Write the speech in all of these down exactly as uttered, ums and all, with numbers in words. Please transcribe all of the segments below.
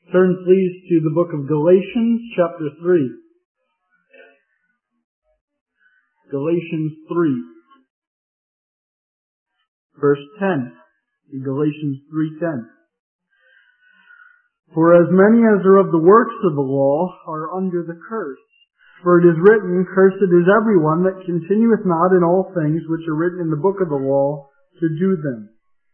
Turn please to the book of Galatians, chapter three. Galatians three, verse ten. Galatians three ten. For as many as are of the works of the law are under the curse. For it is written, Cursed is everyone that continueth not in all things which are written in the book of the law to do them.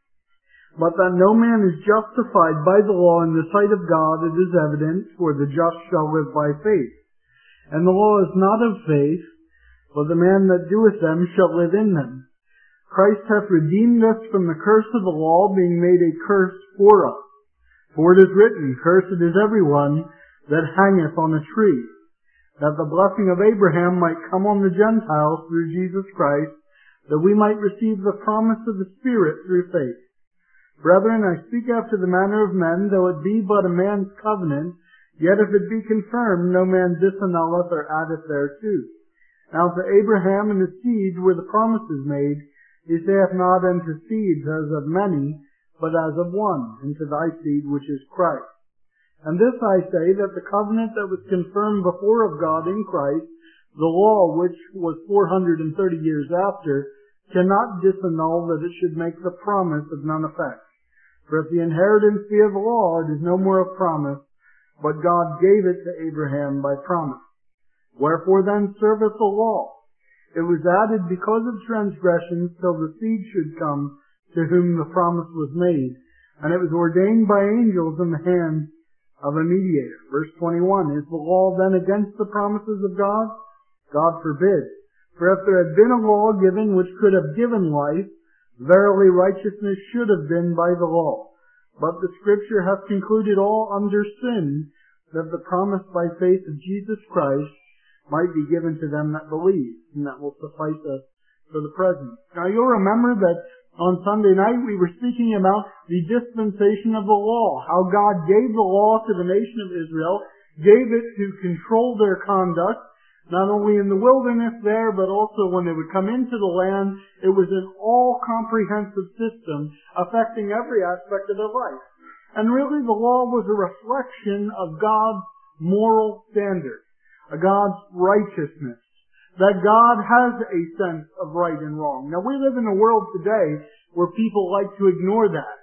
But that no man is justified by the law in the sight of God, it is evident, for the just shall live by faith. And the law is not of faith, but the man that doeth them shall live in them. Christ hath redeemed us from the curse of the law, being made a curse for us. For it is written, Cursed is everyone that hangeth on a tree, that the blessing of Abraham might come on the Gentiles through Jesus Christ, that we might receive the promise of the Spirit through faith. Brethren, I speak after the manner of men, though it be but a man's covenant, yet if it be confirmed, no man disannulleth or addeth thereto. Now to Abraham and his seed were the promises made. He saith not unto seeds as of many, but as of one, and to thy seed which is Christ. And this I say, that the covenant that was confirmed before of God in Christ, the law which was four hundred and thirty years after, cannot disannul that it should make the promise of none effect. For if the inheritance be of the law, it is no more of promise, but God gave it to Abraham by promise. Wherefore then serveth the law? It was added because of transgressions till the seed should come to whom the promise was made. And it was ordained by angels in the hand of a mediator. Verse twenty-one, Is the law then against the promises of God? God forbid. For if there had been a law given which could have given life, verily righteousness should have been by the law. But the Scripture hath concluded all under sin, that the promise by faith of Jesus Christ might be given to them that believe, and that will suffice us for the present. Now you'll remember that on Sunday night we were speaking about the dispensation of the law, how God gave the law to the nation of Israel, gave it to control their conduct, not only in the wilderness there, but also when they would come into the land. It was an all-comprehensive system affecting every aspect of their life. And really the law was a reflection of God's moral standard, of God's righteousness, that God has a sense of right and wrong. Now we live in a world today where people like to ignore that.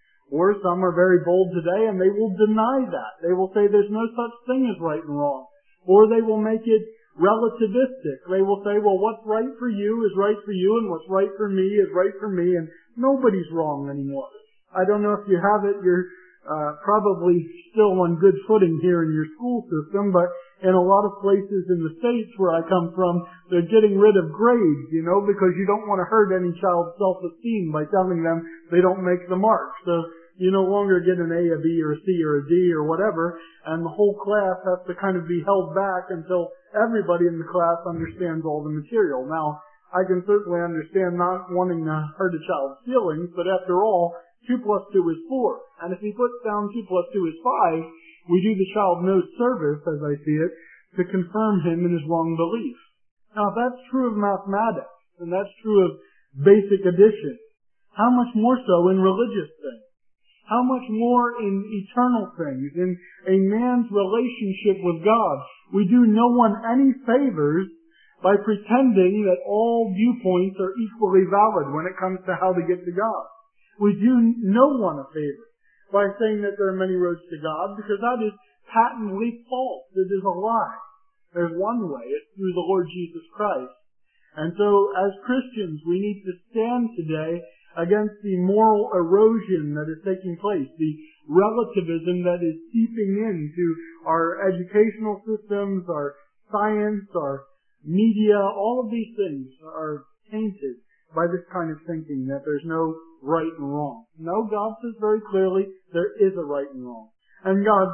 Or some are very bold today and they will deny that. They will say there's no such thing as right and wrong. Or they will make it relativistic. They will say, well, what's right for you is right for you, and what's right for me is right for me, and nobody's wrong anymore. I don't know if you have it, you're uh, probably still on good footing here in your school system, but in a lot of places in the States where I come from, they're getting rid of grades, you know, because you don't want to hurt any child's self-esteem by telling them they don't make the mark. So you no longer get an A, a B, or a C, or a D, or whatever, and the whole class has to kind of be held back until everybody in the class understands all the material. Now, I can certainly understand not wanting to hurt a child's feelings, but after all, two plus two is four. And if he puts down two plus two is five, we do the child no service, as I see it, to confirm him in his wrong belief. Now, if that's true of mathematics, and that's true of basic addition, how much more so in religious things? How much more in eternal things, in a man's relationship with God? We do no one any favors by pretending that all viewpoints are equally valid when it comes to how to get to God. We do no one a favor by saying that there are many roads to God, because that is patently false. It is a lie. There's one way. It's through the Lord Jesus Christ. And so, as Christians, we need to stand today against the moral erosion that is taking place, the relativism that is seeping into our educational systems, our science, our media. All of these things are tainted by this kind of thinking that there's no right and wrong. No, God says very clearly there is a right and wrong. And God,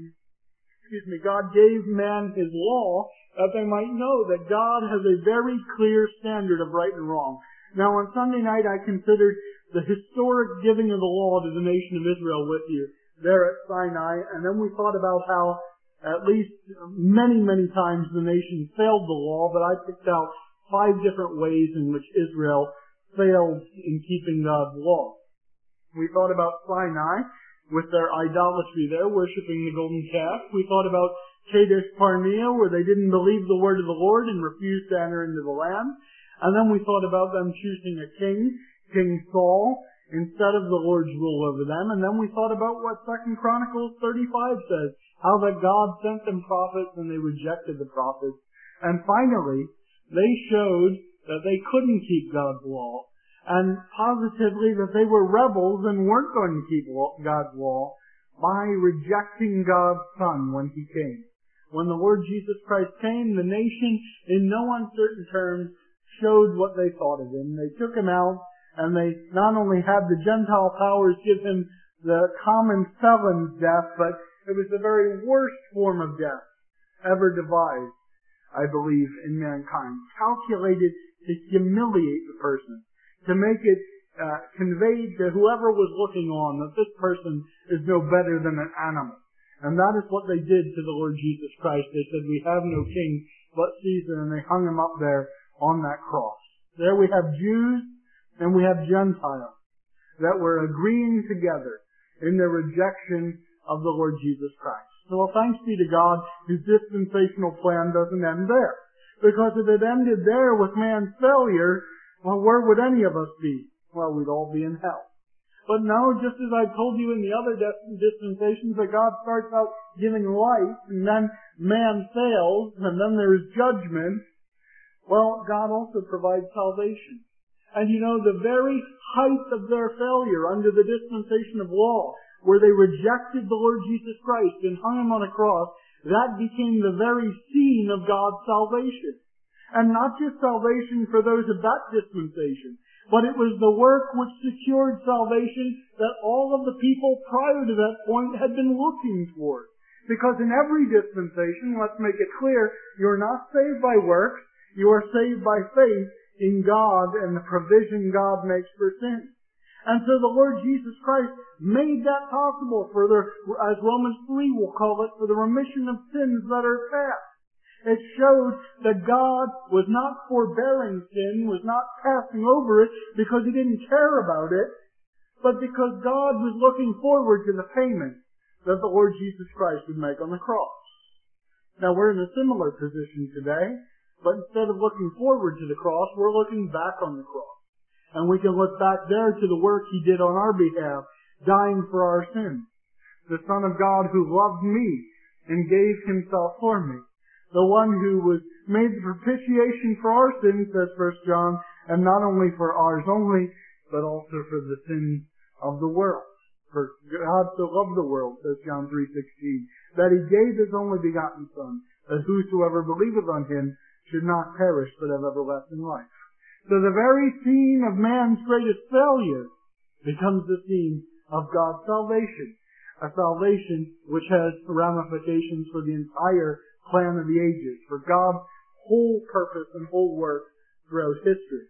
excuse me, God gave man His law that they might know that God has a very clear standard of right and wrong. Now, on Sunday night, I considered the historic giving of the law to the nation of Israel with you there at Sinai, and then we thought about how at least many, many times the nation failed the law, but I picked out five different ways in which Israel failed in keeping God's law. We thought about Sinai, with their idolatry there, worshipping the golden calf. We thought about Kadesh Barnea, where they didn't believe the word of the Lord and refused to enter into the land. And then we thought about them choosing a king, King Saul, instead of the Lord's rule over them. And then we thought about what Second Chronicles thirty-five says, how that God sent them prophets and they rejected the prophets. And finally, they showed that they couldn't keep God's law, and positively that they were rebels and weren't going to keep God's law by rejecting God's Son when He came. When the Lord Jesus Christ came, the nation, in no uncertain terms, showed what they thought of Him. They took Him out, and they not only had the Gentile powers give Him the common felon's death, but it was the very worst form of death ever devised, I believe, in mankind, calculated to humiliate the person, to make it uh, conveyed to whoever was looking on that this person is no better than an animal. And that is what they did to the Lord Jesus Christ. They said, "We have no king but Caesar," and they hung Him up there on that cross. There we have Jews and we have Gentiles that were agreeing together in their rejection of the Lord Jesus Christ. So, well, thanks be to God, His dispensational plan doesn't end there. Because if it ended there with man's failure, well, where would any of us be? Well, we'd all be in hell. But no, just as I told you in the other dispensations, that God starts out giving life, and then man fails, and then there's judgment, well, God also provides salvation. And you know, the very height of their failure under the dispensation of law, where they rejected the Lord Jesus Christ and hung Him on a cross, that became the very scene of God's salvation. And not just salvation for those of that dispensation, but it was the work which secured salvation that all of the people prior to that point had been looking toward. Because in every dispensation, let's make it clear, you're not saved by works, you are saved by faith in God and the provision God makes for sin. And so the Lord Jesus Christ made that possible for the, as Romans three will call it, for the remission of sins that are past. It showed that God was not forbearing sin, was not passing over it because He didn't care about it, but because God was looking forward to the payment that the Lord Jesus Christ would make on the cross. Now we're in a similar position today, but instead of looking forward to the cross, we're looking back on the cross. And we can look back there to the work He did on our behalf, dying for our sins. The Son of God who loved me and gave Himself for me. The one who was made the propitiation for our sins, says First John, and not only for ours only, but also for the sins of the world. For God so loved the world, says John three sixteen, that He gave His only begotten Son, that whosoever believeth on Him should not perish but have everlasting life. So the very scene of man's greatest failure becomes the scene of God's salvation. A salvation which has ramifications for the entire plan of the ages, for God's whole purpose and whole work throughout history.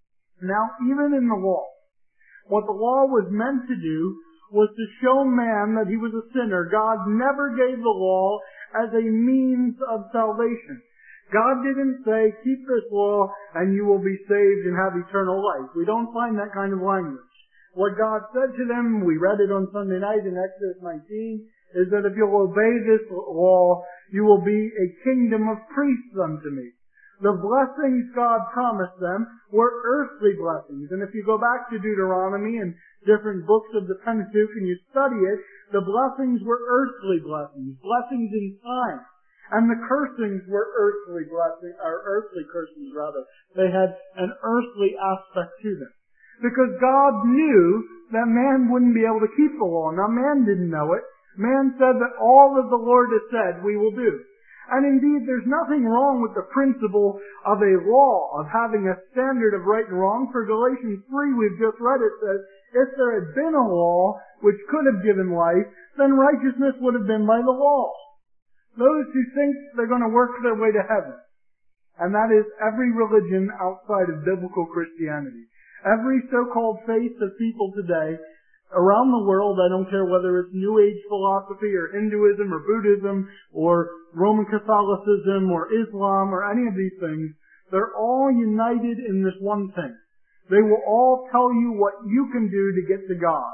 Now, even in the law, what the law was meant to do was to show man that he was a sinner. God never gave the law as a means of salvation. God didn't say, keep this law and you will be saved and have eternal life. We don't find that kind of language. What God said to them, we read it on Sunday night in Exodus nineteen, is that if you'll obey this law, you will be a kingdom of priests unto me. The blessings God promised them were earthly blessings. And if you go back to Deuteronomy and different books of the Pentateuch and you study it, the blessings were earthly blessings, blessings in time. And the cursings were earthly blessings, or earthly cursings rather. They had an earthly aspect to them. Because God knew that man wouldn't be able to keep the law. Now man didn't know it. Man said that all that the Lord has said we will do. And indeed there's nothing wrong with the principle of a law, of having a standard of right and wrong. For Galatians three, we've just read it, says, if there had been a law which could have given life, then righteousness would have been by the law. Those who think they're going to work their way to heaven. And that is every religion outside of biblical Christianity. Every so-called faith of people today, around the world, I don't care whether it's New Age philosophy or Hinduism or Buddhism or Roman Catholicism or Islam or any of these things, they're all united in this one thing. They will all tell you what you can do to get to God.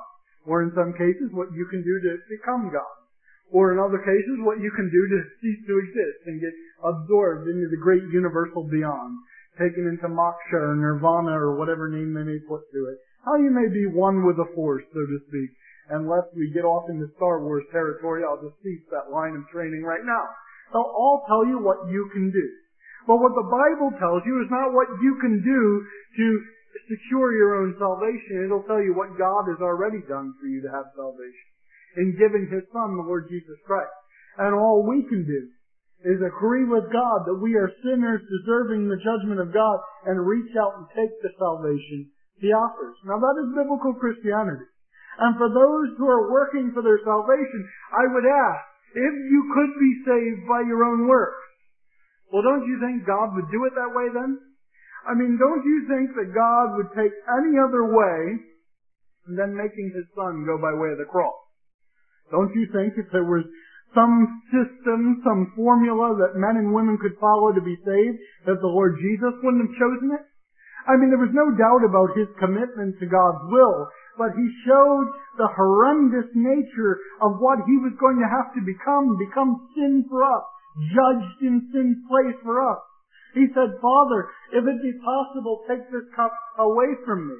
Or in some cases, what you can do to become God. Or in other cases, what you can do to cease to exist and get absorbed into the great universal beyond, taken into moksha or nirvana or whatever name they may put to it. How you may be one with the Force, so to speak. And lest we get off into Star Wars territory, I'll just cease that line of training right now. They'll all tell you what you can do. But what the Bible tells you is not what you can do to secure your own salvation. It'll tell you what God has already done for you to have salvation in giving His Son, the Lord Jesus Christ. And all we can do is agree with God that we are sinners deserving the judgment of God and reach out and take the salvation He offers. Now that is biblical Christianity. And for those who are working for their salvation, I would ask, if you could be saved by your own works, well, don't you think God would do it that way then? I mean, don't you think that God would take any other way than making His Son go by way of the cross? Don't you think if there was some system, some formula that men and women could follow to be saved, that the Lord Jesus wouldn't have chosen it? I mean, there was no doubt about His commitment to God's will, but He showed the horrendous nature of what He was going to have to become, become sin for us, judged in sin's place for us. He said, Father, if it be possible, take this cup away from me.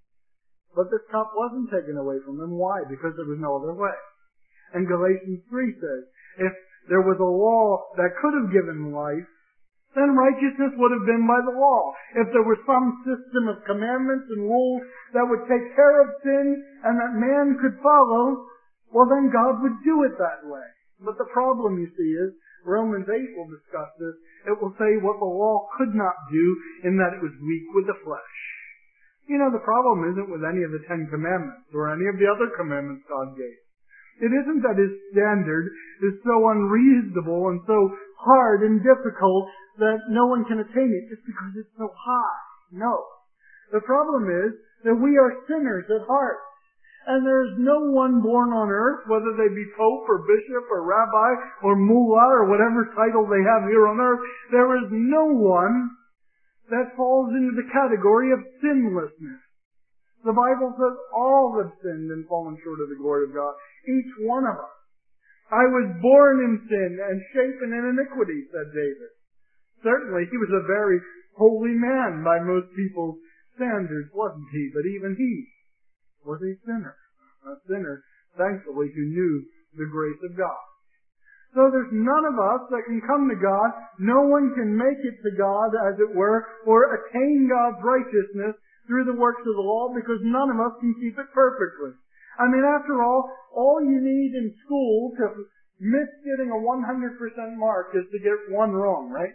But this cup wasn't taken away from Him. Why? Because there was no other way. And Galatians three says, if there was a law that could have given life, then righteousness would have been by the law. If there was some system of commandments and rules that would take care of sin and that man could follow, well then God would do it that way. But the problem, you see, is Romans eight will discuss this. It will say what the law could not do in that it was weak with the flesh. You know, the problem isn't with any of the Ten Commandments or any of the other commandments God gave. It isn't that His standard is so unreasonable and so hard and difficult that no one can attain it just because it's so high. No. The problem is that we are sinners at heart. And there is no one born on earth, whether they be pope or bishop or rabbi or mullah or whatever title they have here on earth, there is no one that falls into the category of sinlessness. The Bible says all have sinned and fallen short of the glory of God. Each one of us. I was born in sin and shapen in iniquity, said David. Certainly, he was a very holy man by most people's standards, wasn't he? But even he was a sinner. A sinner, thankfully, who knew the grace of God. So there's none of us that can come to God. No one can make it to God, as it were, or attain God's righteousness through the works of the law, because none of us can keep it perfectly. I mean, after all, all you need in school to miss getting a one hundred percent mark is to get one wrong, right?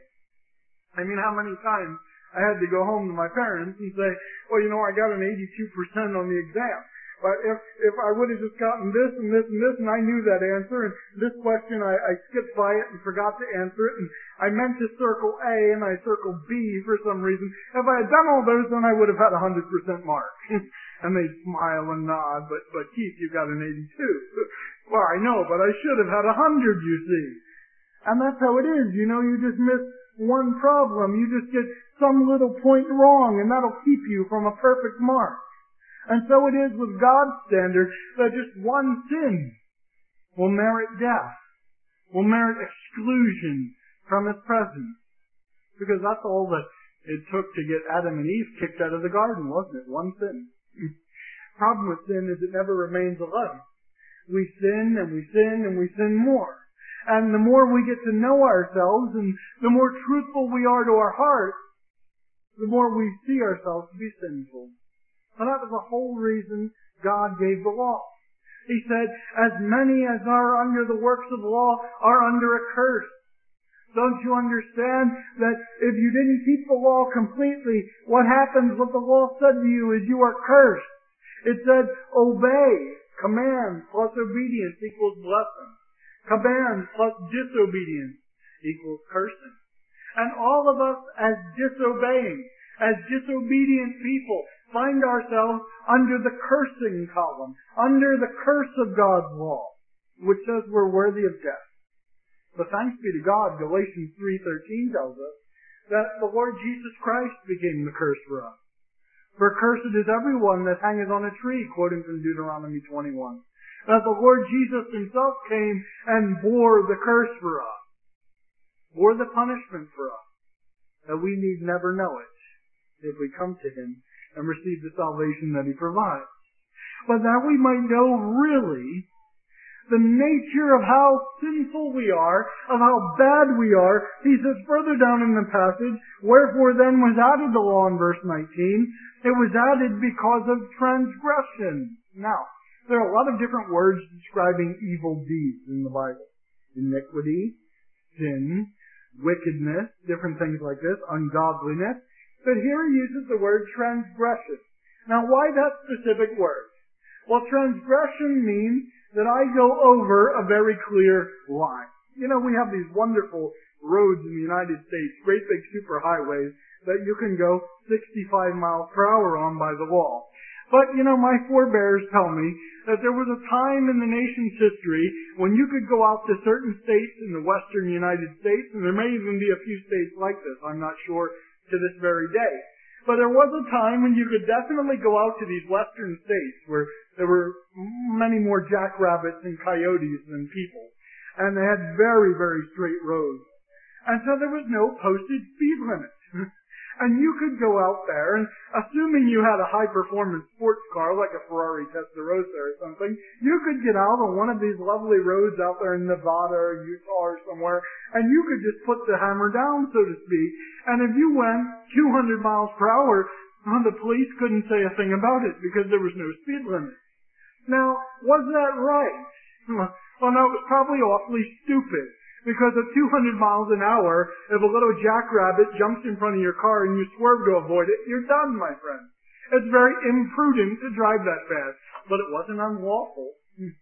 I mean, how many times I had to go home to my parents and say, well, you know, I got an eighty-two percent on the exam. But if if I would have just gotten this and this and this, and I knew that answer, and this question I, I skipped by it and forgot to answer it, and I meant to circle A and I circled B for some reason. If I had done all those, then I would have had a one hundred percent mark. And they'd smile and nod, but, but Keith, you got an eighty-two. Well, I know, but I should have had a one hundred, you see. And that's how it is, you know, you just miss one problem. You just get some little point wrong, and that'll keep you from a perfect mark. And so it is with God's standard that just one sin will merit death, will merit exclusion from His presence. Because that's all that it took to get Adam and Eve kicked out of the garden, wasn't it? One sin. The problem with sin is it never remains alone. We sin and we sin and we sin more. And the more we get to know ourselves and the more truthful we are to our hearts, the more we see ourselves to be sinful. And that was the whole reason God gave the law. He said, as many as are under the works of the law are under a curse. Don't you understand that if you didn't keep the law completely, what happens, what the law said to you is you are cursed. It said, obey. Command plus obedience equals blessing. Command plus disobedience equals cursing. And all of us as disobeying, as disobedient people, find ourselves under the cursing column, under the curse of God's law, which says we're worthy of death. But thanks be to God, Galatians three thirteen tells us that the Lord Jesus Christ became the curse for us. For cursed is everyone that hangeth on a tree, quoting from Deuteronomy twenty-one. That the Lord Jesus himself came and bore the curse for us, bore the punishment for us, that we need never know it if we come to him and receive the salvation that he provides. But that we might know really the nature of how sinful we are, of how bad we are, he says further down in the passage, wherefore then was added the law in verse nineteen. It was added because of transgression. Now, there are a lot of different words describing evil deeds in the Bible. Iniquity, sin, wickedness, different things like this, ungodliness. But here he uses the word transgression. Now, why that specific word? Well, transgression means that I go over a very clear line. You know, we have these wonderful roads in the United States, great big superhighways, that you can go sixty-five miles per hour on by the law. But, you know, my forebears tell me that there was a time in the nation's history when you could go out to certain states in the western United States, and there may even be a few states like this, I'm not sure, to this very day. But there was a time when you could definitely go out to these western states where there were many more jackrabbits and coyotes than people. And they had very, very straight roads. And so there was no posted speed limit. And you could go out there, and assuming you had a high-performance sports car, like a Ferrari Testarossa or something, you could get out on one of these lovely roads out there in Nevada or Utah or somewhere, and you could just put the hammer down, so to speak. And if you went two hundred miles per hour, well, the police couldn't say a thing about it because there was no speed limit. Now, was that right? Well, no, it was probably awfully stupid. Because at two hundred miles an hour, if a little jackrabbit jumps in front of your car and you swerve to avoid it, you're done, my friend. It's very imprudent to drive that fast. But it wasn't unlawful.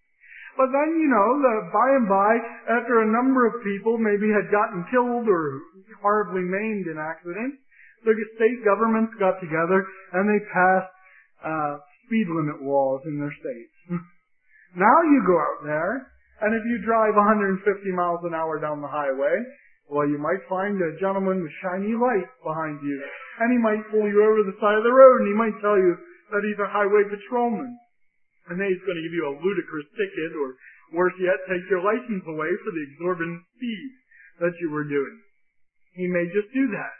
But then, you know, the, by and by, after a number of people maybe had gotten killed or horribly maimed in accidents, the state governments got together and they passed uh, speed limit laws in their states. Now you go out there, and if you drive one hundred fifty miles an hour down the highway, well, you might find a gentleman with shiny lights behind you. And he might pull you over to the side of the road, and he might tell you that he's a highway patrolman. And then he's going to give you a ludicrous ticket, or worse yet, take your license away for the exorbitant speed that you were doing. He may just do that.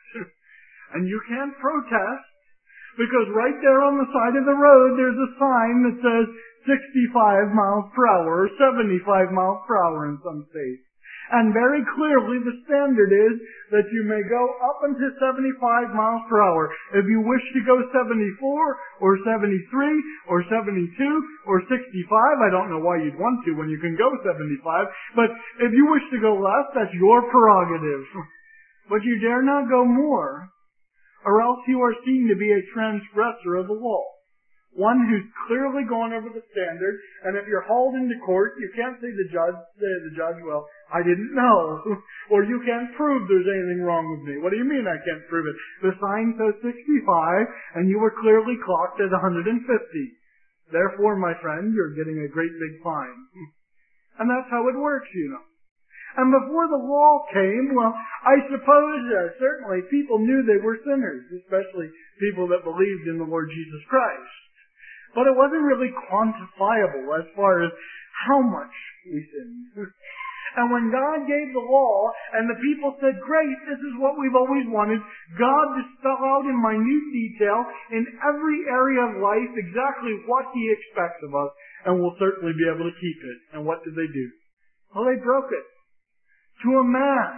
And you can't protest, because right there on the side of the road, there's a sign that says sixty-five miles per hour, or seventy-five miles per hour in some states. And very clearly the standard is that you may go up until seventy-five miles per hour. If you wish to go seventy-four, or seventy-three, or seventy-two, or sixty-five, I don't know why you'd want to when you can go seventy-five, but if you wish to go less, that's your prerogative. But you dare not go more, or else you are seen to be a transgressor of the law. One who's clearly gone over the standard, and if you're hauled into court, you can't say the judge, say to the judge, well, I didn't know. Or you can't prove there's anything wrong with me. What do you mean I can't prove it? The sign says sixty-five, and you were clearly clocked at one hundred fifty. Therefore, my friend, you're getting a great big fine. And that's how it works, you know. And before the law came, well, I suppose uh, certainly people knew they were sinners, especially people that believed in the Lord Jesus Christ. But it wasn't really quantifiable as far as how much we sinned. And when God gave the law, and the people said, great, this is what we've always wanted, God to spell out in minute detail, in every area of life, exactly what He expects of us, and we'll certainly be able to keep it. And what did they do? Well, they broke it. To a man.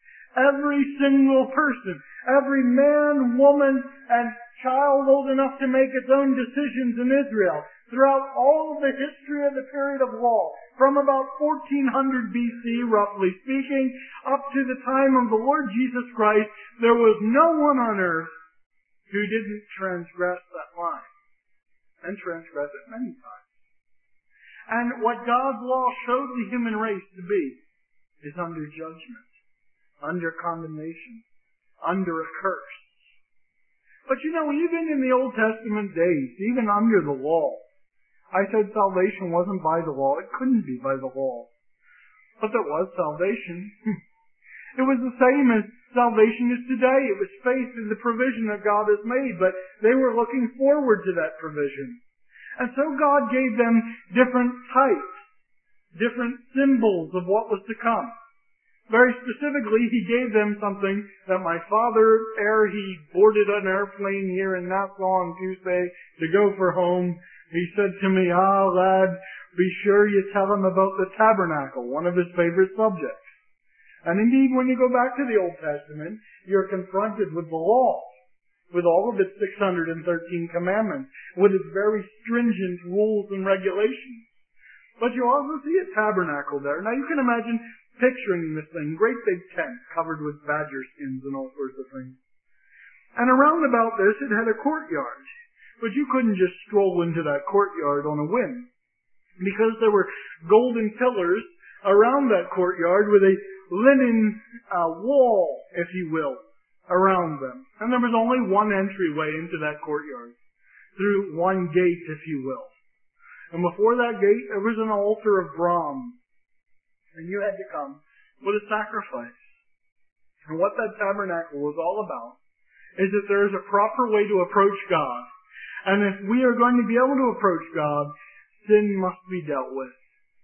Every single person. Every man, woman, and child old enough to make its own decisions in Israel. Throughout all of the history of the period of law, from about fourteen hundred B C, roughly speaking, up to the time of the Lord Jesus Christ, there was no one on earth who didn't transgress that line. And transgress it many times. And what God's law showed the human race to be is under judgment, under condemnation, under a curse. But you know, even in the Old Testament days, even under the law, I said salvation wasn't by the law. It couldn't be by the law. But there was salvation. It was the same as salvation is today. It was faith in the provision that God has made, but they were looking forward to that provision. And so God gave them different types, different symbols of what was to come. Very specifically, He gave them something that my father, ere he boarded an airplane here in Nassau on Tuesday to go for home, he said to me, "Ah, lad, be sure you tell him about the tabernacle," one of his favorite subjects. And indeed, when you go back to the Old Testament, you're confronted with the law, with all of its six hundred thirteen commandments, with its very stringent rules and regulations. But you also see a tabernacle there. Now you can imagine picturing this thing, great big tent covered with badger skins and all sorts of things. And around about this, it had a courtyard. But you couldn't just stroll into that courtyard on a whim, because there were golden pillars around that courtyard with a linen uh, wall, if you will, around them. And there was only one entryway into that courtyard, through one gate, if you will. And before that gate, there was an altar of bronze. And you had to come with a sacrifice. And what that tabernacle was all about is that there is a proper way to approach God. And if we are going to be able to approach God, sin must be dealt with.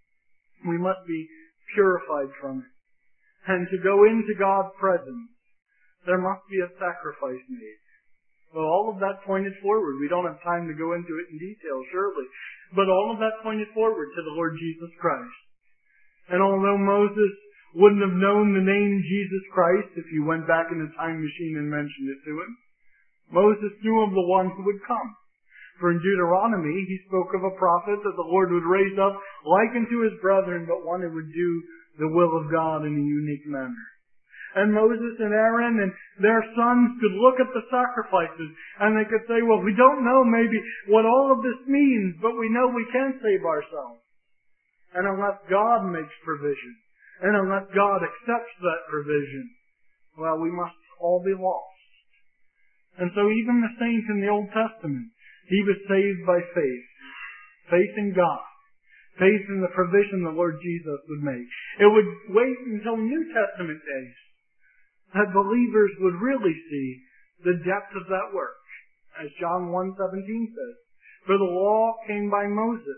We must be purified from it. And to go into God's presence, there must be a sacrifice made. Well, all of that pointed forward. We don't have time to go into it in detail, surely. But all of that pointed forward to the Lord Jesus Christ. And although Moses wouldn't have known the name Jesus Christ if you went back in a time machine and mentioned it to him, Moses knew of the one who would come. For in Deuteronomy, he spoke of a prophet that the Lord would raise up like unto his brethren, but one who would do the will of God in a unique manner. And Moses and Aaron and their sons could look at the sacrifices and they could say, well, we don't know maybe what all of this means, but we know we can't save ourselves. And unless God makes provision, and unless God accepts that provision, well, we must all be lost. And so even the saint in the Old Testament, he was saved by faith. Faith in God. Faith in the provision the Lord Jesus would make. It would wait until New Testament days that believers would really see the depth of that work. As John one seventeen says, "For the law came by Moses,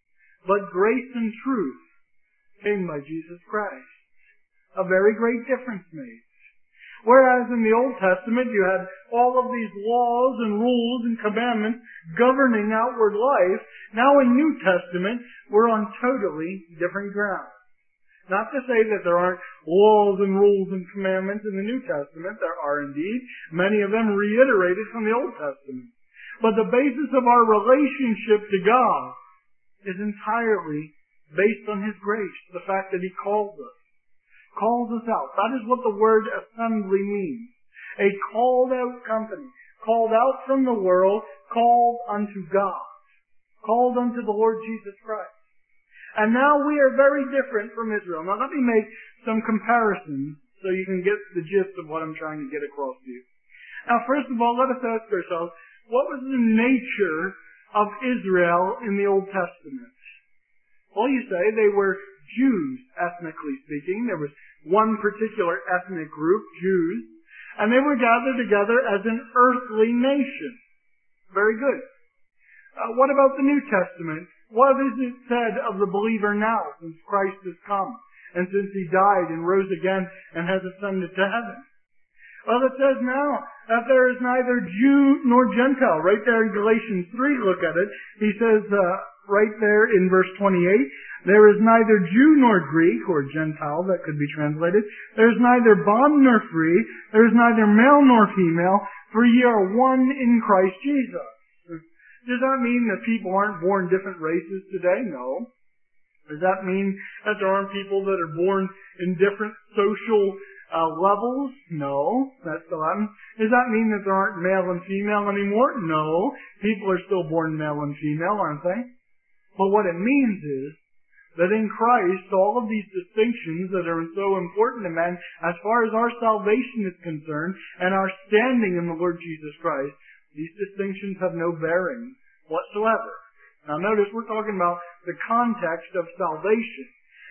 but grace and truth came by Jesus Christ." A very great difference made. Whereas in the Old Testament you had all of these laws and rules and commandments governing outward life, now in New Testament we're on totally different ground. Not to say that there aren't laws and rules and commandments in the New Testament. There are indeed. Many of them reiterated from the Old Testament. But the basis of our relationship to God is entirely based on His grace, the fact that He calls us, calls us out. That is what the word assembly means. A called out company, called out from the world, called unto God, called unto the Lord Jesus Christ. And now we are very different from Israel. Now let me make some comparisons so you can get the gist of what I'm trying to get across to you. Now first of all, let us ask ourselves, what was the nature of Israel in the Old Testament? Well, you say they were Jews, ethnically speaking. There was one particular ethnic group, Jews, and they were gathered together as an earthly nation. Very good. Uh, what about the New Testament? What is it said of the believer now, since Christ has come, and since He died and rose again and has ascended to heaven? Well, it says now that there is neither Jew nor Gentile. Right there in Galatians three, look at it. He says, uh, right there in verse twenty-eight, there is neither Jew nor Greek, or Gentile, that could be translated. There is neither bond nor free. There is neither male nor female, for ye are one in Christ Jesus. Does that mean that people aren't born different races today? No. Does that mean that there aren't people that are born in different social uh, levels? No. That's still happens. Does that mean that there aren't male and female anymore? No. People are still born male and female, aren't they? But what it means is that in Christ, all of these distinctions that are so important to men, as far as our salvation is concerned, and our standing in the Lord Jesus Christ, these distinctions have no bearing whatsoever. Now notice we're talking about the context of salvation.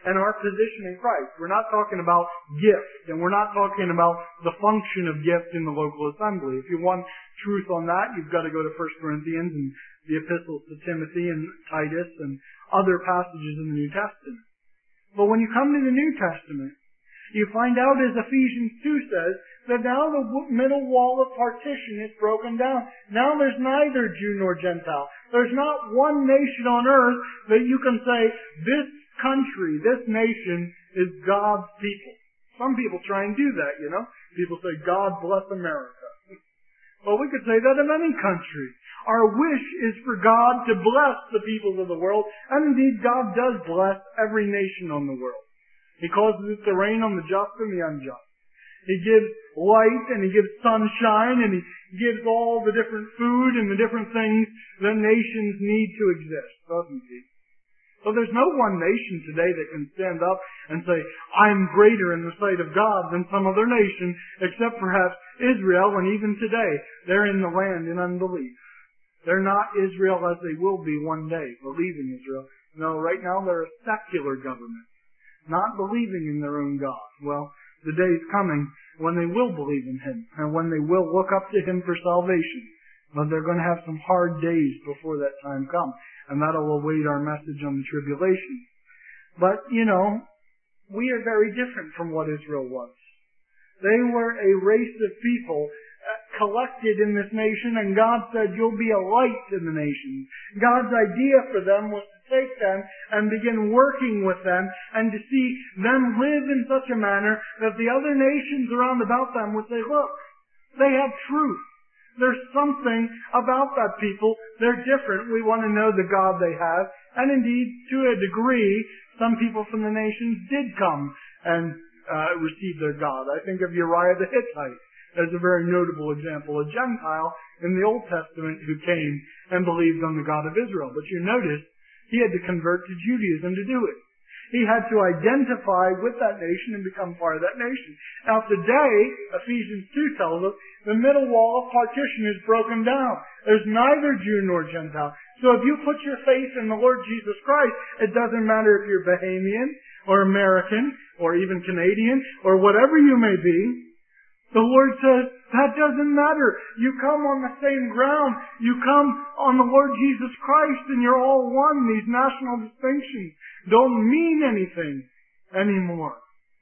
and our position in Christ. We're not talking about gift, and we're not talking about the function of gift in the local assembly. If you want truth on that, you've got to go to First Corinthians and the epistles to Timothy and Titus and other passages in the New Testament. But when you come to the New Testament, you find out, as Ephesians two says, that now the middle wall of partition is broken down. Now there's neither Jew nor Gentile. There's not one nation on earth that you can say, this country, this nation is God's people. Some people try and do that, you know. People say, God bless America. Well, we could say that of any country. Our wish is for God to bless the peoples of the world, and indeed God does bless every nation on the world. He causes it to rain on the just and the unjust. He gives light, and He gives sunshine, and He gives all the different food and the different things that nations need to exist, doesn't He? So there's no one nation today that can stand up and say, I'm greater in the sight of God than some other nation, except perhaps Israel, and even today, they're in the land in unbelief. They're not Israel as they will be one day, believing Israel. No, right now they're a secular government, not believing in their own God. Well, the day is coming when they will believe in Him, and when they will look up to Him for salvation. But they're going to have some hard days before that time comes, and that'll await our message on the tribulation. But, you know, we are very different from what Israel was. They were a race of people collected in this nation, and God said, you'll be a light to the nations. God's idea for them was to take them and begin working with them and to see them live in such a manner that the other nations around about them would say, look, they have truth. There's something about that people. They're different. We want to know the God they have. And indeed, to a degree, some people from the nations did come and uh, receive their God. I think of Uriah the Hittite as a very notable example, a Gentile in the Old Testament who came and believed on the God of Israel. But you notice, he had to convert to Judaism to do it. He had to identify with that nation and become part of that nation. Now today, Ephesians two tells us, the middle wall of partition is broken down. There's neither Jew nor Gentile. So if you put your faith in the Lord Jesus Christ, it doesn't matter if you're Bahamian or American or even Canadian or whatever you may be. The Lord says, that doesn't matter. You come on the same ground. You come on the Lord Jesus Christ and you're all one. These national distinctions don't mean anything anymore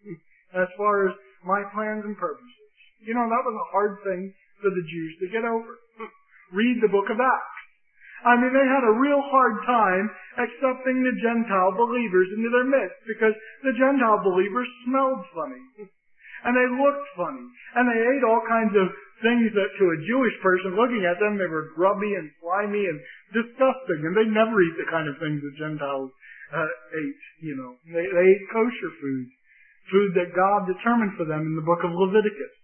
as far as my plans and purposes. You know, that was a hard thing for the Jews to get over. Read the book of Acts. I mean, they had a real hard time accepting the Gentile believers into their midst because the Gentile believers smelled funny. And they looked funny. And they ate all kinds of things that to a Jewish person looking at them, they were grubby and slimy and disgusting. And they never eat the kind of things that Gentiles uh, ate, you know. They, they ate kosher food. Food that God determined for them in the book of Leviticus.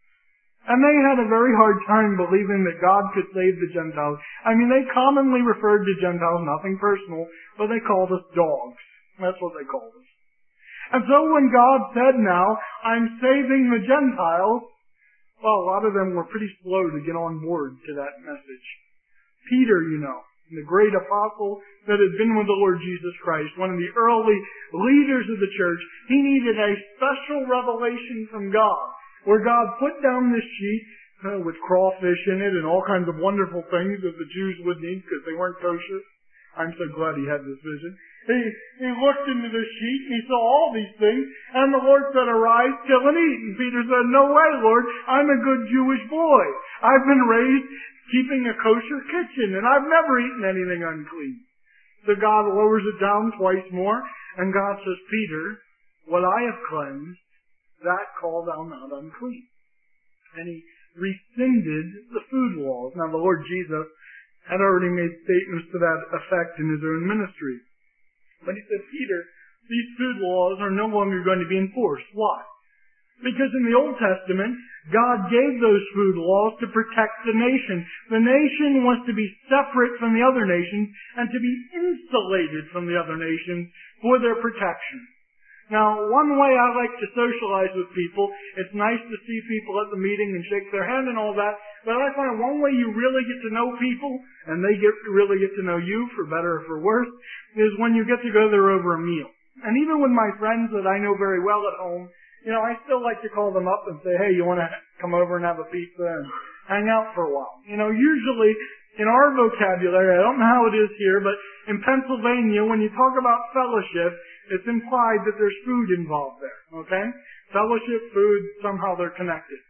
And they had a very hard time believing that God could save the Gentiles. I mean, they commonly referred to Gentiles, nothing personal, but they called us dogs. That's what they called us. And so when God said now, I'm saving the Gentiles, well, a lot of them were pretty slow to get on board to that message. Peter, you know, the great apostle that had been with the Lord Jesus Christ, one of the early leaders of the church, he needed a special revelation from God, where God put down this sheet uh, with crawfish in it and all kinds of wonderful things that the Jews would need because they weren't kosher. I'm so glad he had this vision. He, he looked into the sheet and he saw all these things, and the Lord said, arise, kill and eat. And Peter said, no way, Lord, I'm a good Jewish boy. I've been raised keeping a kosher kitchen, and I've never eaten anything unclean. So God lowers it down twice more, and God says, Peter, what I have cleansed, that call thou not unclean. And he rescinded the food laws. Now the Lord Jesus had already made statements to that effect in his own ministry. But he said, Peter, these food laws are no longer going to be enforced. Why? Because in the Old Testament, God gave those food laws to protect the nation. The nation was to be separate from the other nations and to be insulated from the other nations for their protection. Now, one way I like to socialize with people, it's nice to see people at the meeting and shake their hand and all that, but I find one way you really get to know people, and they get really get to know you, for better or for worse, is when you get to go there over a meal. And even with my friends that I know very well at home, you know, I still like to call them up and say, hey, you want to come over and have a pizza and hang out for a while? You know, usually in our vocabulary, I don't know how it is here, but in Pennsylvania, when you talk about fellowship, it's implied that there's food involved there, okay? Fellowship, food, somehow they're connected.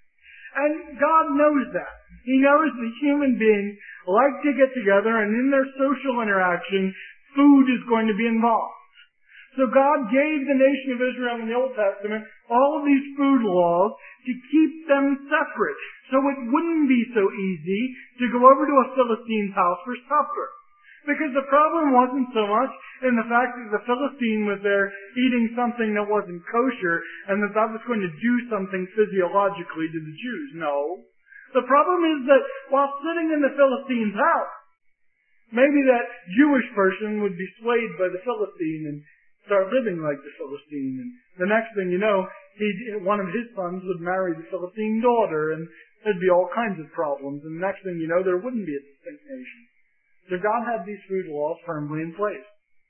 And God knows that. He knows that human beings like to get together, and in their social interaction, food is going to be involved. So God gave the nation of Israel in the Old Testament all of these food laws to keep them separate, so it wouldn't be so easy to go over to a Philistine's house for supper. Because the problem wasn't so much in the fact that the Philistine was there eating something that wasn't kosher and that that was going to do something physiologically to the Jews. No. The problem is that while sitting in the Philistine's house, maybe that Jewish person would be swayed by the Philistine and start living like the Philistine. And the next thing you know, he, one of his sons would marry the Philistine daughter, and there'd be all kinds of problems. And the next thing you know, there wouldn't be a distinct nation. So God had these food laws firmly in place.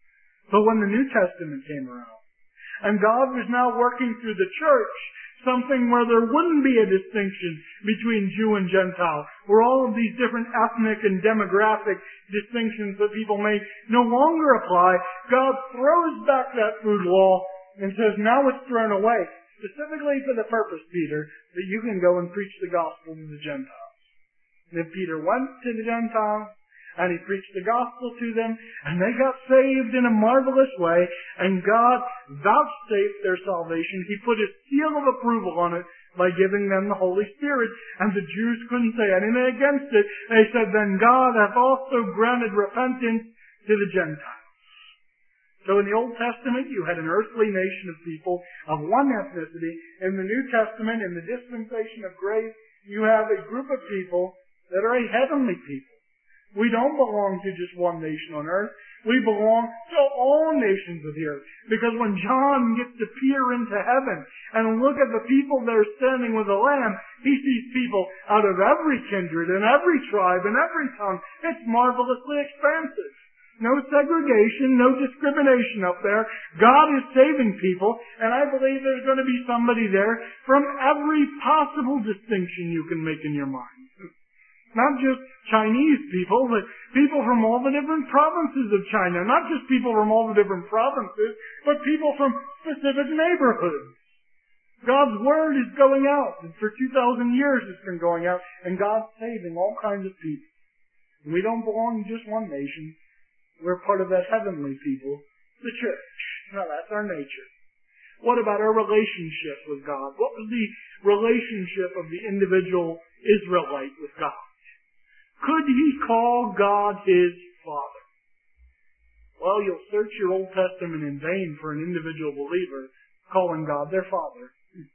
But when the New Testament came around, and God was now working through the church, something where there wouldn't be a distinction between Jew and Gentile, where all of these different ethnic and demographic distinctions that people make no longer apply, God throws back that food law and says, now it's thrown away, specifically for the purpose, Peter, that you can go and preach the gospel to the Gentiles. And then Peter went to the Gentiles, and he preached the gospel to them, and they got saved in a marvelous way, and God vouchsafed their salvation. He put his seal of approval on it by giving them the Holy Spirit, and the Jews couldn't say anything against it. They said, then God hath also granted repentance to the Gentiles. So in the Old Testament, you had an earthly nation of people of one ethnicity. In the New Testament, in the dispensation of grace, you have a group of people that are a heavenly people. We don't belong to just one nation on earth. We belong to all nations of the earth. Because when John gets to peer into heaven and look at the people that are standing with the Lamb, he sees people out of every kindred and every tribe and every tongue. It's marvelously expansive. No segregation, no discrimination up there. God is saving people, and I believe there's going to be somebody there from every possible distinction you can make in your mind. Not just Chinese people, but people from all the different provinces of China. Not just people from all the different provinces, but people from specific neighborhoods. God's word is going out, and for two thousand years it's been going out, and God's saving all kinds of people. And we don't belong to just one nation. We're part of that heavenly people, the church. Now that's our nature. What about our relationship with God? What was the relationship of the individual Israelite with God? Could he call God his Father? Well, you'll search your Old Testament in vain for an individual believer calling God their Father.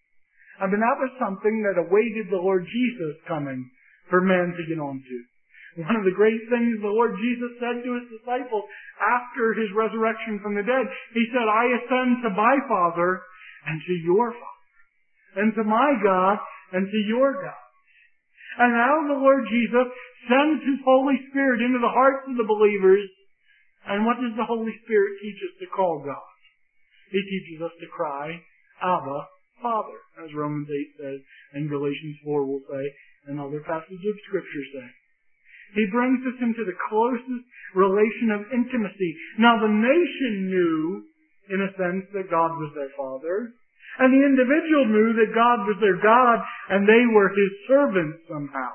I mean, that was something that awaited the Lord Jesus coming for man to get onto. One of the great things the Lord Jesus said to his disciples after his resurrection from the dead, he said, I ascend to my Father and to your Father, and to my God and to your God. And now the Lord Jesus sends his Holy Spirit into the hearts of the believers. And what does the Holy Spirit teach us to call God? He teaches us to cry, Abba, Father, as Romans eight says, and Galatians four will say, and other passages of Scripture say. He brings us into the closest relation of intimacy. Now the nation knew, in a sense, that God was their Father. And the individual knew that God was their God, and they were his servants somehow.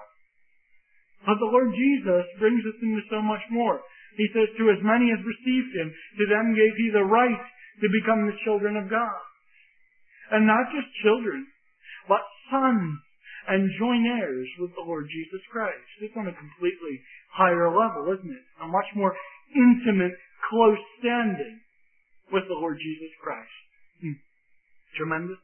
But the Lord Jesus brings us into so much more. He says, to as many as received him, to them gave he the right to become the children of God. And not just children, but sons and joint heirs with the Lord Jesus Christ. It's on a completely higher level, isn't it? A much more intimate, close standing with the Lord Jesus Christ. Hmm. Tremendous.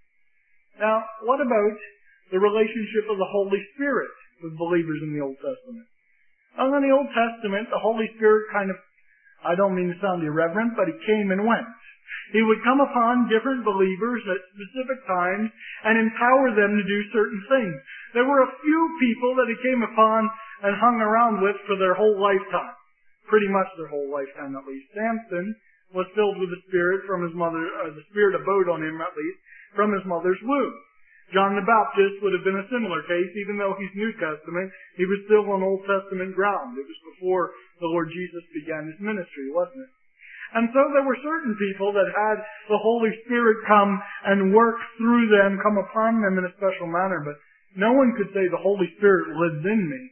Now, what about the relationship of the Holy Spirit with believers in the Old Testament? Well, in the Old Testament, the Holy Spirit kind of, I don't mean to sound irreverent, but he came and went. He would come upon different believers at specific times and empower them to do certain things. There were a few people that he came upon and hung around with for their whole lifetime. Pretty much their whole lifetime, at least. Samson was filled with the Spirit from his mother, uh, the Spirit abode on him at least, from his mother's womb. John the Baptist would have been a similar case, even though he's New Testament, he was still on Old Testament ground. It was before the Lord Jesus began his ministry, wasn't it? And so there were certain people that had the Holy Spirit come and work through them, come upon them in a special manner, but no one could say the Holy Spirit lives in me.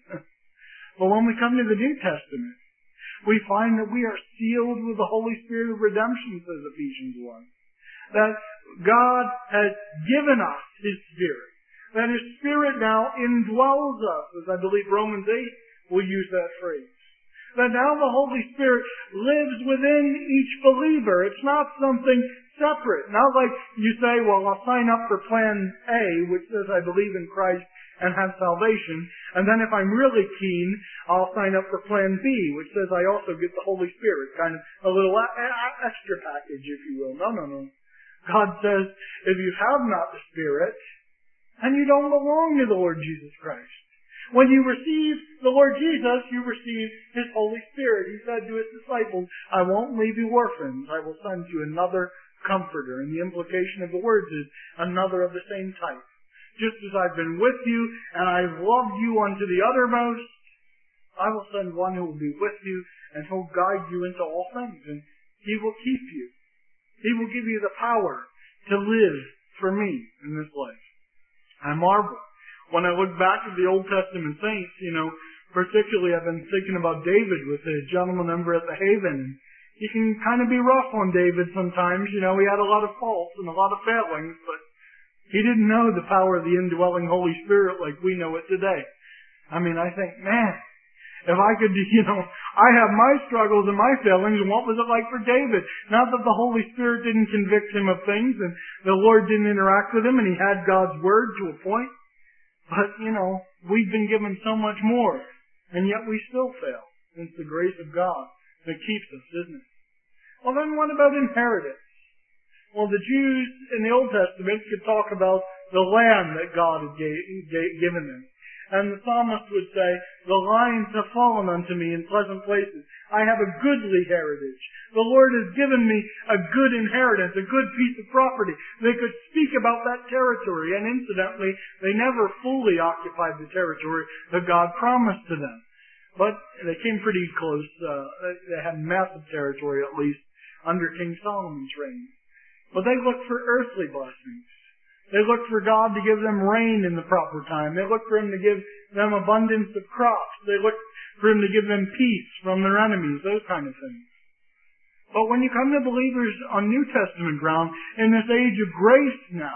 But when we come to the New Testament, we find that we are sealed with the Holy Spirit of redemption, says Ephesians one. That God has given us His Spirit. That His Spirit now indwells us, as I believe Romans eight will use that phrase. That now the Holy Spirit lives within each believer. It's not something separate. Not like you say, well, I'll sign up for plan A, which says I believe in Christ and have salvation. And then if I'm really keen, I'll sign up for plan B, which says I also get the Holy Spirit. Kind of a little extra package, if you will. No, no, no. God says, if you have not the Spirit, then you don't belong to the Lord Jesus Christ. When you receive the Lord Jesus, you receive His Holy Spirit. He said to His disciples, I won't leave you orphans. I will send you another Comforter. And the implication of the words is another of the same type. Just as I've been with you and I've loved you unto the uttermost, I will send one who will be with you and He'll guide you into all things. And He will keep you. He will give you the power to live for me in this life. I marvel. When I look back at the Old Testament saints, you know, particularly I've been thinking about David with the gentleman over at the Haven. And he can kind of be rough on David sometimes. You know, he had a lot of faults and a lot of failings, but he didn't know the power of the indwelling Holy Spirit like we know it today. I mean, I think, man, if I could, you know, I have my struggles and my failings, and what was it like for David? Not that the Holy Spirit didn't convict him of things, and the Lord didn't interact with him, and he had God's Word to a point. But, you know, we've been given so much more, and yet we still fail. It's the grace of God that keeps us, isn't it? Well, then what about inheritance? Well, the Jews in the Old Testament could talk about the land that God had gave, gave, given them. And the psalmist would say, the lines have fallen unto me in pleasant places. I have a goodly heritage. The Lord has given me a good inheritance, a good piece of property. They could speak about that territory, and incidentally, they never fully occupied the territory that God promised to them. But they came pretty close. Uh, they had massive territory, at least, under King Solomon's reign. But they looked for earthly blessings. They looked for God to give them rain in the proper time. They looked for Him to give them abundance of crops. They looked for Him to give them peace from their enemies, those kind of things. But when you come to believers on New Testament ground, in this age of grace now,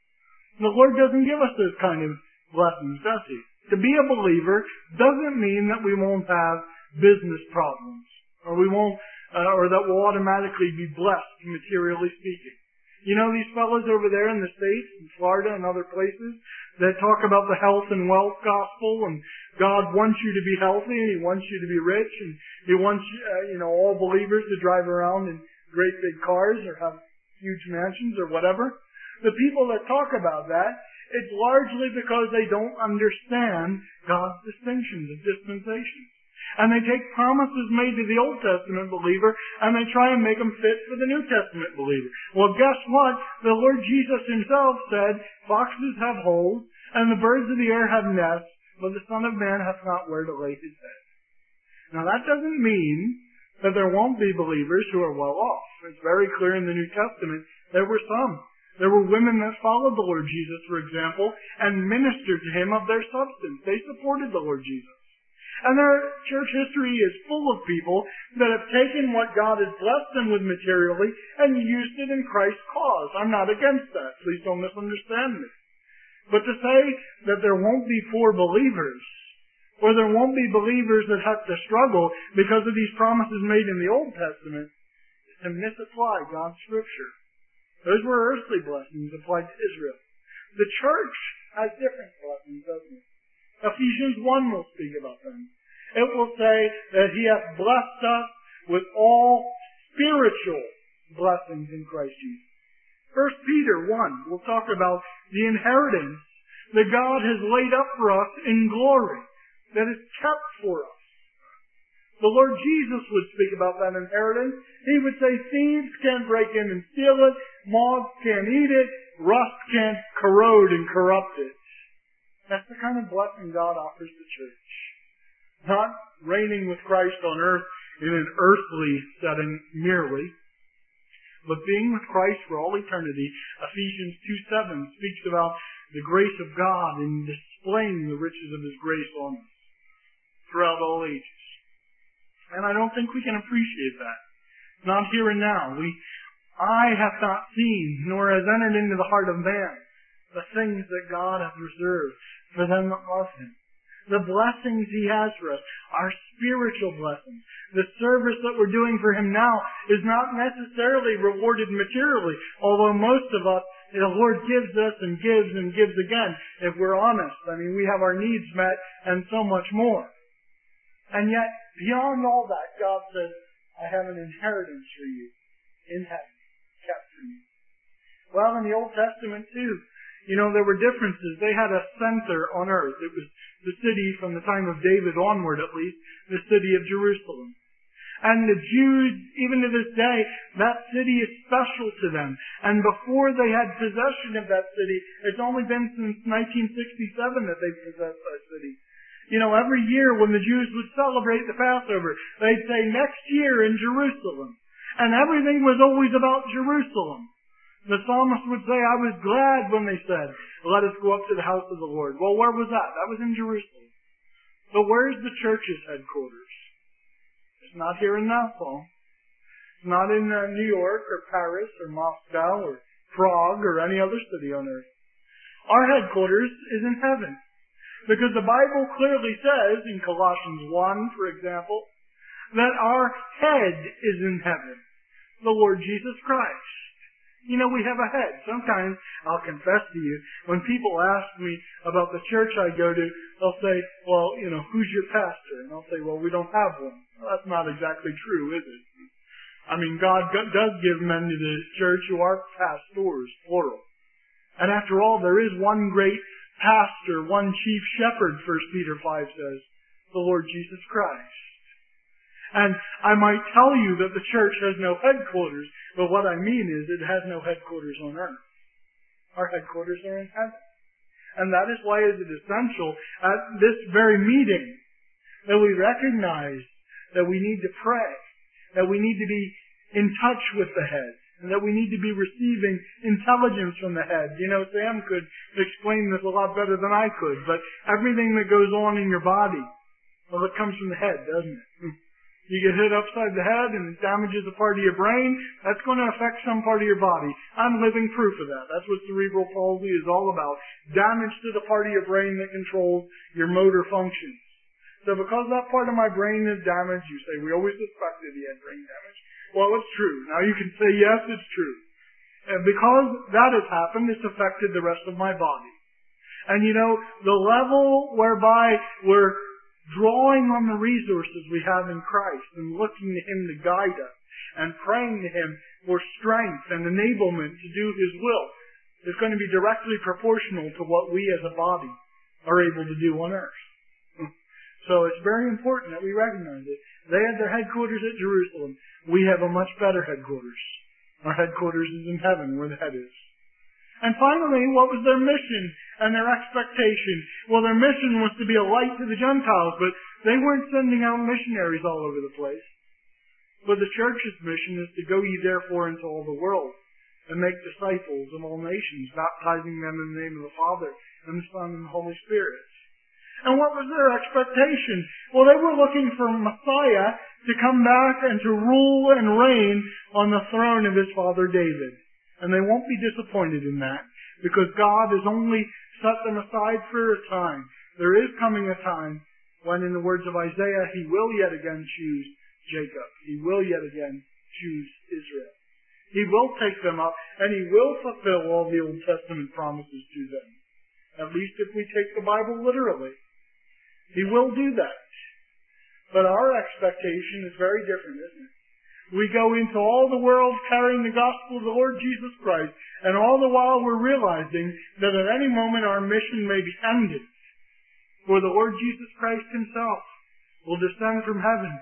the Lord doesn't give us those kind of blessings, does He? To be a believer doesn't mean that we won't have business problems, or we won't, uh, or that we'll automatically be blessed, materially speaking. You know these fellows over there in the States, in Florida and other places, that talk about the health and wealth gospel, and God wants you to be healthy, and He wants you to be rich, and He wants, uh, you know, all believers to drive around in great big cars or have huge mansions or whatever. The people that talk about that, it's largely because they don't understand God's distinctions and dispensations. And they take promises made to the Old Testament believer and they try and make them fit for the New Testament believer. Well, guess what? The Lord Jesus Himself said, foxes have holes and the birds of the air have nests, but the Son of Man hath not where to lay His head. Now that doesn't mean that there won't be believers who are well off. It's very clear in the New Testament there were some. There were women that followed the Lord Jesus, for example, and ministered to Him of their substance. They supported the Lord Jesus. And their church history is full of people that have taken what God has blessed them with materially and used it in Christ's cause. I'm not against that. Please don't misunderstand me. But to say that there won't be poor believers, or there won't be believers that have to struggle because of these promises made in the Old Testament, is to misapply God's Scripture. Those were earthly blessings applied to Israel. The church has different blessings, doesn't it? Ephesians one will speak about them. It will say that He hath blessed us with all spiritual blessings in Christ Jesus. First Peter one will talk about the inheritance that God has laid up for us in glory, that is kept for us. The Lord Jesus would speak about that inheritance. He would say, thieves can't break in and steal it, moths can't eat it, rust can't corrode and corrupt it. That's the kind of blessing God offers the church. Not reigning with Christ on earth in an earthly setting merely, but being with Christ for all eternity. Ephesians two seven speaks about the grace of God in displaying the riches of His grace on us throughout all ages. And I don't think we can appreciate that. Not here and now. We, eye hath not seen, nor has entered into the heart of man, the things that God hath reserved for them that love Him. The blessings He has for us, our spiritual blessings. The service that we're doing for Him now is not necessarily rewarded materially, although most of us, the Lord gives us and gives and gives again, if we're honest. I mean, we have our needs met and so much more. And yet, beyond all that, God says, I have an inheritance for you in heaven, kept for you. Well, in the Old Testament too, you know, there were differences. They had a center on earth. It was the city from the time of David onward at least, the city of Jerusalem. And the Jews, even to this day, that city is special to them. And before they had possession of that city, it's only been since nineteen sixty-seven that they've possessed that city. You know, every year when the Jews would celebrate the Passover, they'd say, next year in Jerusalem. And everything was always about Jerusalem. The psalmist would say, I was glad when they said, let us go up to the house of the Lord. Well, where was that? That was in Jerusalem. But where's the church's headquarters? It's not here in Nassau. It's not in uh, New York or Paris or Moscow or Prague or any other city on earth. Our headquarters is in heaven. Because the Bible clearly says, in Colossians one, for example, that our head is in heaven, the Lord Jesus Christ. You know, we have a head. Sometimes, I'll confess to you, when people ask me about the church I go to, they'll say, well, you know, who's your pastor? And I'll say, well, we don't have one. Well, that's not exactly true, is it? I mean, God does give men to the church who are pastors, plural. And after all, there is one great pastor, one chief shepherd, First Peter five says, the Lord Jesus Christ. And I might tell you that the church has no headquarters, but what I mean is it has no headquarters on earth. Our headquarters are in heaven. And that is why it is essential at this very meeting that we recognize that we need to pray, that we need to be in touch with the head, and that we need to be receiving intelligence from the head. You know, Sam could explain this a lot better than I could, but everything that goes on in your body, well, it comes from the head, doesn't it? You get hit upside the head and it damages a part of your brain, that's going to affect some part of your body. I'm living proof of that. That's what cerebral palsy is all about. Damage to the part of your brain that controls your motor functions. So because that part of my brain is damaged, you say, we always suspected he had brain damage. Well, it's true. Now you can say, yes, it's true. And because that has happened, it's affected the rest of my body. And you know, the level whereby we're drawing on the resources we have in Christ and looking to Him to guide us and praying to Him for strength and enablement to do His will is going to be directly proportional to what we as a body are able to do on earth. So it's very important that we recognize it. They had their headquarters at Jerusalem. We have a much better headquarters. Our headquarters is in heaven, where the head is. And finally, what was their mission and their expectation? Well, their mission was to be a light to the Gentiles, but they weren't sending out missionaries all over the place. But the church's mission is to go ye therefore into all the world and make disciples of all nations, baptizing them in the name of the Father and the Son and the Holy Spirit. And what was their expectation? Well, they were looking for Messiah to come back and to rule and reign on the throne of his father David. And they won't be disappointed in that, because God has only set them aside for a time. There is coming a time when, in the words of Isaiah, He will yet again choose Jacob. He will yet again choose Israel. He will take them up, and He will fulfill all the Old Testament promises to them. At least if we take the Bible literally. He will do that. But our expectation is very different, isn't it? We go into all the world carrying the gospel of the Lord Jesus Christ, and all the while we're realizing that at any moment our mission may be ended. For the Lord Jesus Christ Himself will descend from heaven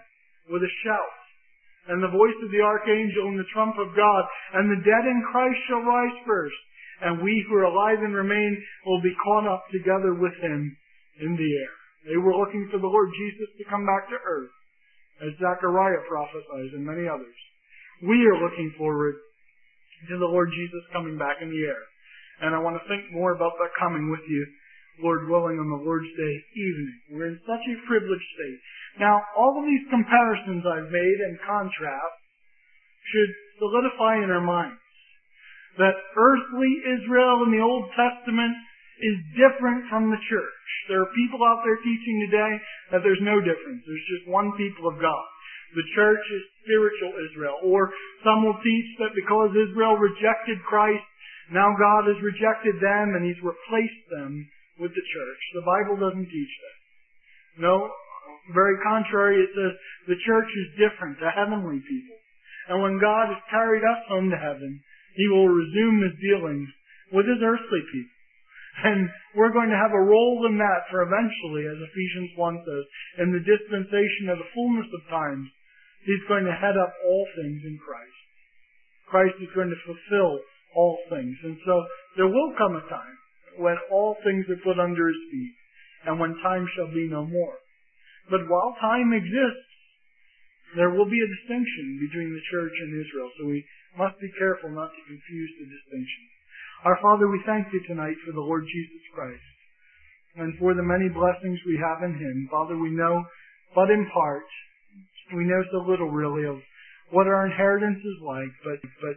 with a shout, and the voice of the archangel and the trump of God, and the dead in Christ shall rise first, and we who are alive and remain will be caught up together with him in the air. They were looking for the Lord Jesus to come back to earth, as Zechariah prophesies and many others. We are looking forward to the Lord Jesus coming back in the air. And I want to think more about that coming with you, Lord willing, on the Lord's Day evening. We're in such a privileged state. Now, all of these comparisons I've made and contrasts should solidify in our minds that earthly Israel in the Old Testament is different from the church. There are people out there teaching today that there's no difference. There's just one people of God. The church is spiritual Israel. Or some will teach that because Israel rejected Christ, now God has rejected them and He's replaced them with the church. The Bible doesn't teach that. No, very contrary, it says the church is different, the heavenly people. And when God has carried us home to heaven, He will resume His dealings with His earthly people. And we're going to have a role in that for eventually, as Ephesians one says, in the dispensation of the fullness of times, He's going to head up all things in Christ. Christ is going to fulfill all things. And so there will come a time when all things are put under His feet and when time shall be no more. But while time exists, there will be a distinction between the church and Israel. So we must be careful not to confuse the distinction. Our Father, we thank You tonight for the Lord Jesus Christ and for the many blessings we have in Him. Father, we know but in part, we know so little really of what our inheritance is like, but, but